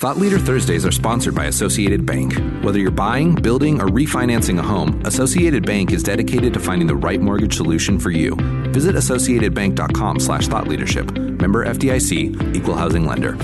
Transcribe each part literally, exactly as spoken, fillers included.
Thought Leader Thursdays are sponsored by Associated Bank. Whether you're buying, building, or refinancing a home, Associated Bank is dedicated to finding the right mortgage solution for you. Visit associatedbank.com slash thought leadership. Member F D I C, Equal Housing Lender.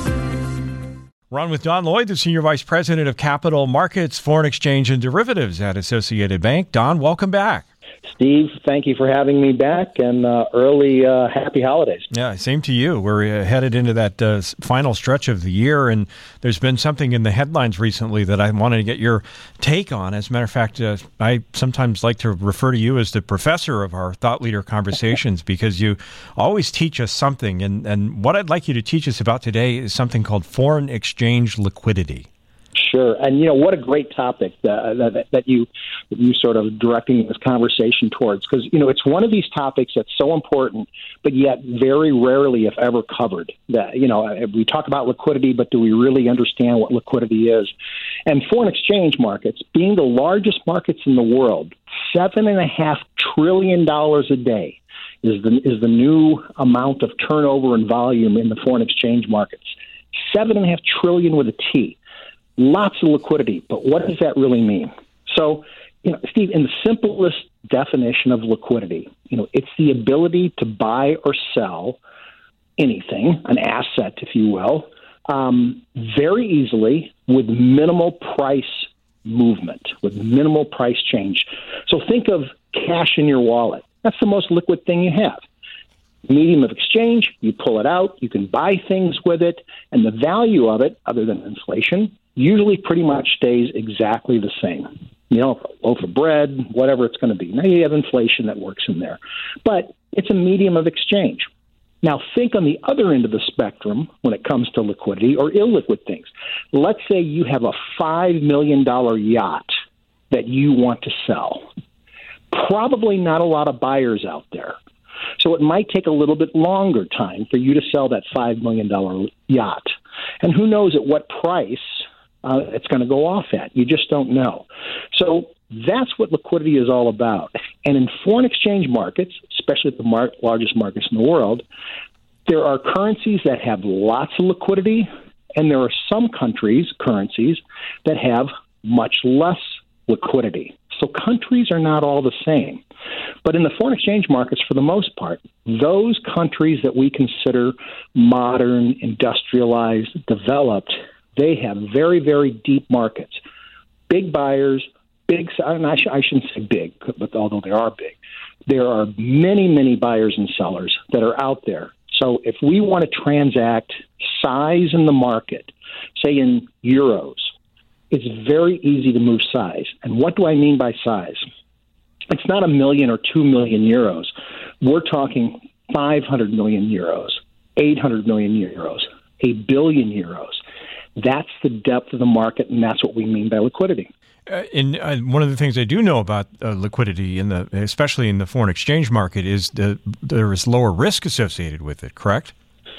We're on with Don Lloyd, the Senior Vice President of Capital Markets, Foreign Exchange, and Derivatives at Associated Bank. Don, welcome back. Steve, thank you for having me back, and uh, early uh, happy holidays. Yeah, same to you. We're uh, headed into that uh, final stretch of the year, and there's been something in the headlines recently that I wanted to get your take on. As a matter of fact, uh, I sometimes like to refer to you as the professor of our thought leader conversations because you always teach us something, and, and what I'd like you to teach us about today is something called foreign exchange liquidity. Sure. And, you know, what a great topic that, that, that you that you sort of directing this conversation towards, because, you know, it's one of these topics that's so important, but yet very rarely, if ever, covered. That, you know, we talk about liquidity, but do we really understand what liquidity is? And foreign exchange markets, being the largest markets in the world, seven and a half trillion dollars a day is the is the new amount of turnover and volume in the foreign exchange markets. Seven and a half trillion with a T. Lots of liquidity, but what does that really mean? So, you know, Steve, in the simplest definition of liquidity, you know, it's the ability to buy or sell anything, an asset, if you will, um, very easily with minimal price movement, with minimal price change. So think of cash in your wallet. That's the most liquid thing you have. Medium of exchange, you pull it out, you can buy things with it, and the value of it, other than inflation, usually pretty much stays exactly the same. You know, a loaf of bread, whatever it's going to be. Now you have inflation that works in there. But it's a medium of exchange. Now think on the other end of the spectrum when it comes to liquidity or illiquid things. Let's say you have a five million dollars yacht that you want to sell. Probably not a lot of buyers out there. So it might take a little bit longer time for you to sell that five million dollars yacht. And who knows at what price uh, it's going to go off at. You just don't know. So that's what liquidity is all about. And in foreign exchange markets, especially the mar- largest markets in the world, there are currencies that have lots of liquidity, and there are some countries, currencies, that have much less liquidity. So countries are not all the same. But in the foreign exchange markets, for the most part, those countries that we consider modern, industrialized, developed, they have very, very deep markets. Big buyers, big, I shouldn't say big, but although they are big, there are many, many buyers and sellers that are out there. So if we want to transact size in the market, say in euros, it's very easy to move size. And what do I mean by size? It's not a million or two million euros. We're talking five hundred million euros, eight hundred million euros, a billion euros. That's the depth of the market, and that's what we mean by liquidity. Uh, and uh, one of the things I do know about uh, liquidity, in the, especially in the foreign exchange market, is that there is lower risk associated with it, correct?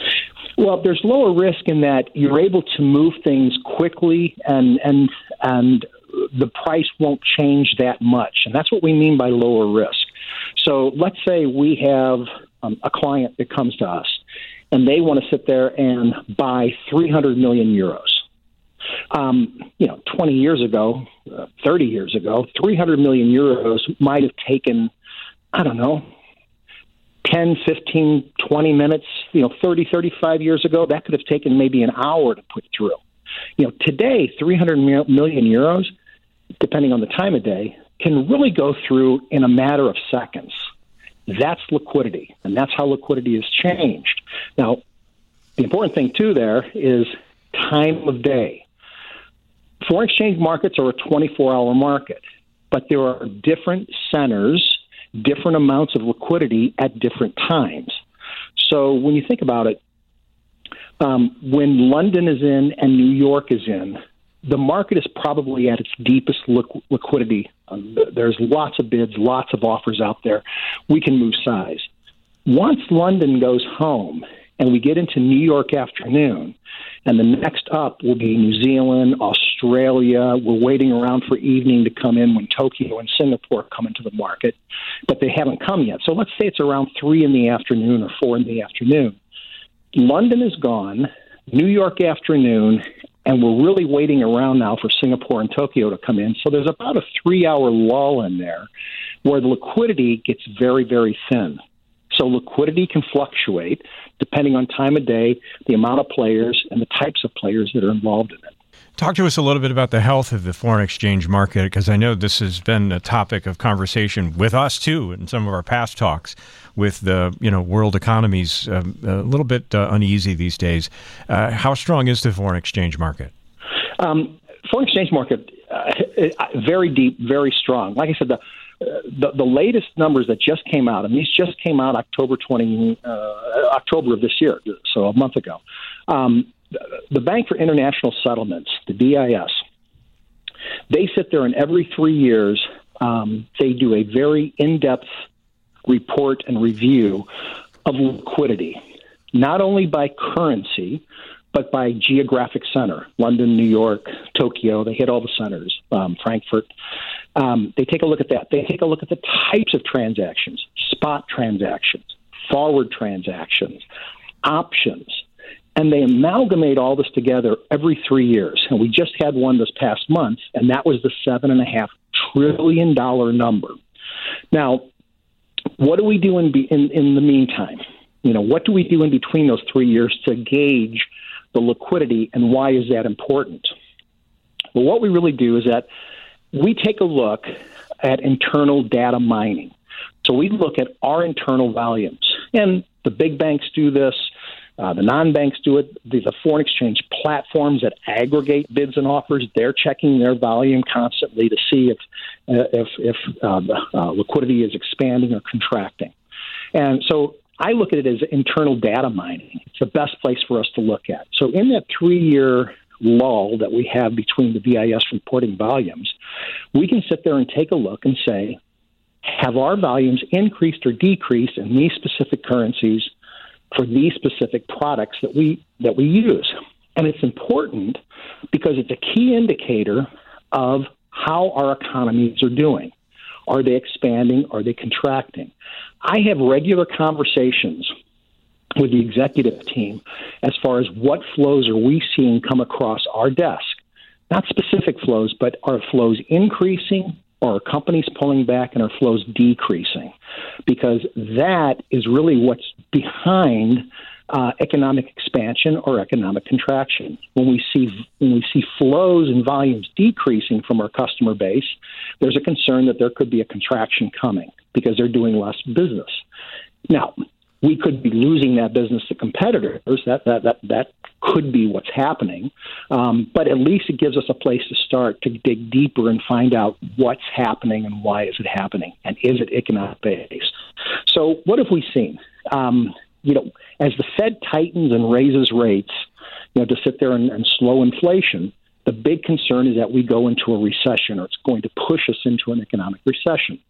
Well, there's lower risk in that you're able to move things quickly, and and and the price won't change that much. And that's what we mean by lower risk. So let's say we have um, a client that comes to us, and they want to sit there and buy three hundred million euros. Um, you know, twenty years ago, uh, thirty years ago, three hundred million euros might have taken, I don't know, ten, fifteen, twenty minutes. You know, thirty, thirty-five years ago, that could have taken maybe an hour to put through. You know, today, three hundred million euros, depending on the time of day, can really go through in a matter of seconds. That's liquidity, and that's how liquidity has changed. Now, the important thing, too, there is time of day. Foreign exchange markets are a twenty-four hour market, but there are different centers, different amounts of liquidity at different times. So when you think about it, um, when London is in and New York is in, the market is probably at its deepest liqu- liquidity. Um, there's lots of bids, lots of offers out there. We can move size. Once London goes home and we get into New York afternoon, and the next up will be New Zealand, Australia. We're waiting around for evening to come in when Tokyo and Singapore come into the market, but they haven't come yet. So let's say it's around three in the afternoon or four in the afternoon. London is gone, New York afternoon, And we're really waiting around now for Singapore and Tokyo to come in. So there's about a three-hour lull in there where the liquidity gets very, very thin. So liquidity can fluctuate depending on time of day, the amount of players, and the types of players that are involved in it. Talk to us a little bit about the health of the foreign exchange market, because I know this has been a topic of conversation with us, too, in some of our past talks with the you know world economies um, a little bit uh, uneasy these days. Uh, how strong is the foreign exchange market? Um, foreign exchange market, uh, very deep, very strong. Like I said, the The, the latest numbers that just came out, and these just came out October twentieth, uh, October of this year, so a month ago. Um, the Bank for International Settlements, the B I S, they sit there and every three years um, they do a very in-depth report and review of liquidity, not only by currency, but by geographic center, London, New York, Tokyo. They hit all the centers, um, Frankfurt. Um, they take a look at that. They take a look at the types of transactions, spot transactions, forward transactions, options, and they amalgamate all this together every three years. And we just had one this past month, and that was the seven and a half trillion dollar number. Now, what do we do in, in, in the meantime? You know, what do we do in between those three years to gauge the liquidity, and why is that important? Well, what we really do is that we take a look at internal data mining. So we look at our internal volumes, and the big banks do this, uh, the non-banks do it, the, the foreign exchange platforms that aggregate bids and offers, they're checking their volume constantly to see if uh, if, if uh, uh, liquidity is expanding or contracting. And so I look at it as internal data mining. It's the best place for us to look at. So in that three-year lull that we have between the B I S reporting volumes, we can sit there and take a look and say, have our volumes increased or decreased in these specific currencies for these specific products that we that we use? And it's important because it's a key indicator of how our economies are doing. Are they expanding? Are they contracting? I have regular conversations with the executive team as far as what flows are we seeing come across our desk. Not specific flows, but are flows increasing, or are companies pulling back, and are flows decreasing? Because that is really what's behind uh, economic expansion or economic contraction. When we see when we see flows and volumes decreasing from our customer base, there's a concern that there could be a contraction coming because they're doing less business. Now, we could be losing that business to competitors. That that that that could be what's happening. Um, but at least it gives us a place to start to dig deeper and find out what's happening and why is it happening, and is it economic based. So what have we seen? Um, you know, as the Fed tightens and raises rates, you know, to sit there and, and slow inflation, the big concern is that we go into a recession, or it's going to push us into an economic recession.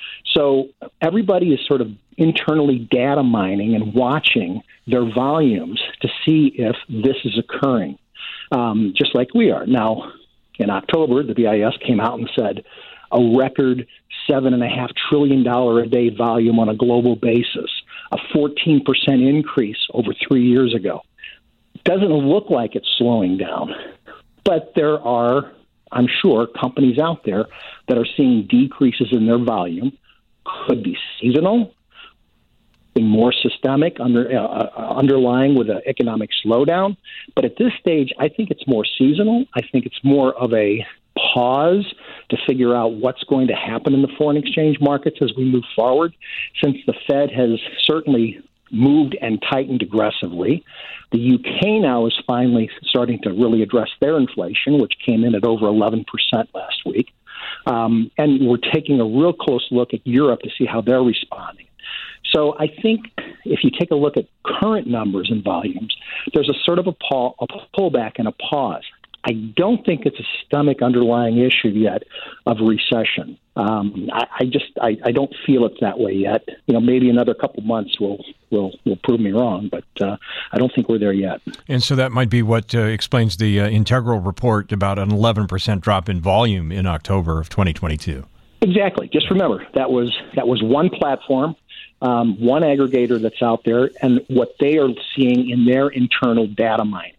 So everybody is sort of internally data mining and watching their volumes to see if this is occurring, um, just like we are. Now, in October, the B I S came out and said a record seven and a half trillion dollar a day volume on a global basis, a fourteen percent increase over three years ago. Doesn't look like it's slowing down, but there are, I'm sure, companies out there that are seeing decreases in their volume. Could be seasonal, being more systemic, under uh, underlying with an economic slowdown. But at this stage, I think it's more seasonal. I think it's more of a pause to figure out what's going to happen in the foreign exchange markets as we move forward, since the Fed has certainly moved and tightened aggressively. The U K now is finally starting to really address their inflation, which came in at over eleven percent last week. Um, and we're taking a real close look at Europe to see how they're responding. So I think if you take a look at current numbers and volumes, there's a sort of a, pull, a pullback and a pause. I don't think it's a systemic underlying issue yet of recession. Um, I, I just I, I don't feel it's that way yet. You know, maybe another couple months will will will prove me wrong, but uh, I don't think we're there yet. And so that might be what uh, explains the uh, Integral report about an eleven percent drop in volume in October of twenty twenty-two. Exactly. Just remember that was that was one platform, um, one aggregator that's out there, and what they are seeing in their internal data mining.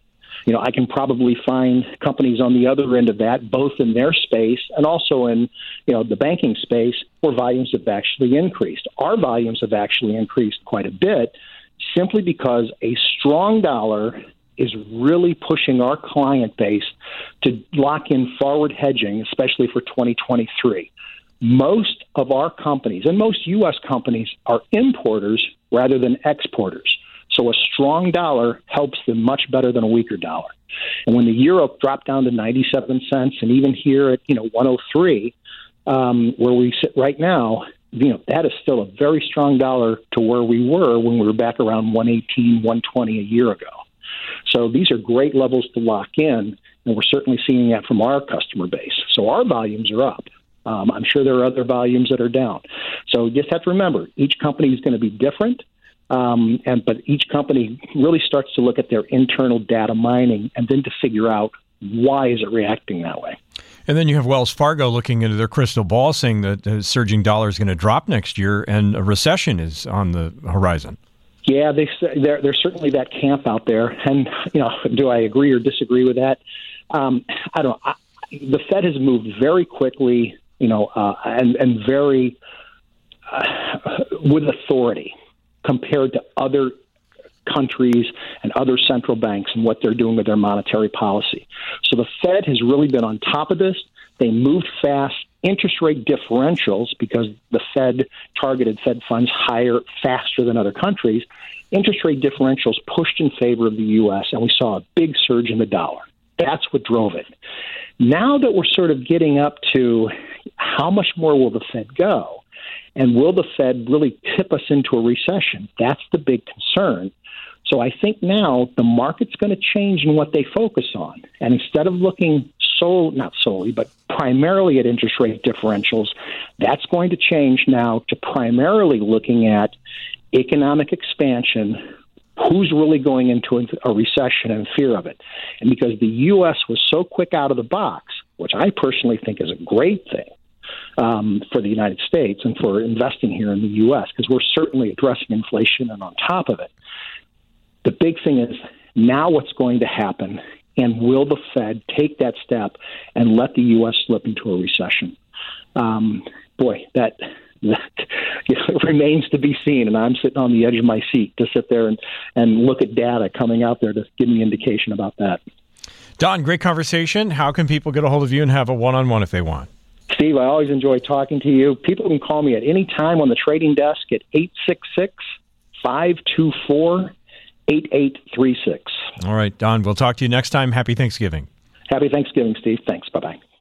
you know, I can probably find companies on the other end of that, both in their space and also in, you know, the banking space, where volumes have actually increased. Our volumes have actually increased quite a bit, simply because a strong dollar is really pushing our client base to lock in forward hedging, especially for twenty twenty-three. Most of our companies, and most U S companies, are importers rather than exporters. So a strong dollar helps them much better than a weaker dollar. And when the euro dropped down to ninety-seven cents, and even here at, you know, one oh three, um, where we sit right now, you know, that is still a very strong dollar to where we were when we were back around one eighteen, one twenty a year ago. So these are great levels to lock in, and we're certainly seeing that from our customer base. So our volumes are up. Um, I'm sure there are other volumes that are down. So you just have to remember, each company is going to be different, um, and but each company really starts to look at their internal data mining and then to figure out why is it reacting that way. And then you have Wells Fargo looking into their crystal ball, saying that the surging dollar is going to drop next year and a recession is on the horizon. Yeah, they, there, there's certainly that camp out there. And, you know, do I agree or disagree with that? Um, I don't know. I, the Fed has moved very quickly, you know, uh, and, and very uh, with authority compared to other countries and other central banks and what they're doing with their monetary policy. So the Fed has really been on top of this. They moved fast. Interest rate differentials, because the Fed targeted Fed funds higher faster than other countries, interest rate differentials pushed in favor of the U S, and we saw a big surge in the dollar. That's what drove it. Now that we're sort of getting up to how much more will the Fed go, and will the Fed really tip us into a recession? That's the big concern. So I think now the market's going to change in what they focus on. And instead of looking so, not solely, but primarily at interest rate differentials, that's going to change now to primarily looking at economic expansion, who's really going into a recession and fear of it. And because the U S was so quick out of the box, which I personally think is a great thing um, for the United States and for investing here in the U S, because we're certainly addressing inflation and on top of it. The big thing is now what's going to happen, and will the Fed take that step and let the U S slip into a recession? Um, boy, that, that you know, remains to be seen, and I'm sitting on the edge of my seat to sit there and, and look at data coming out there to give me indication about that. Don, great conversation. How can people get a hold of you and have a one-on-one if they want? Steve, I always enjoy talking to you. People can call me at any time on the trading desk at eight six six, five two four, eight eight three six. All right, Don, we'll talk to you next time. Happy Thanksgiving. Happy Thanksgiving, Steve. Thanks. Bye-bye.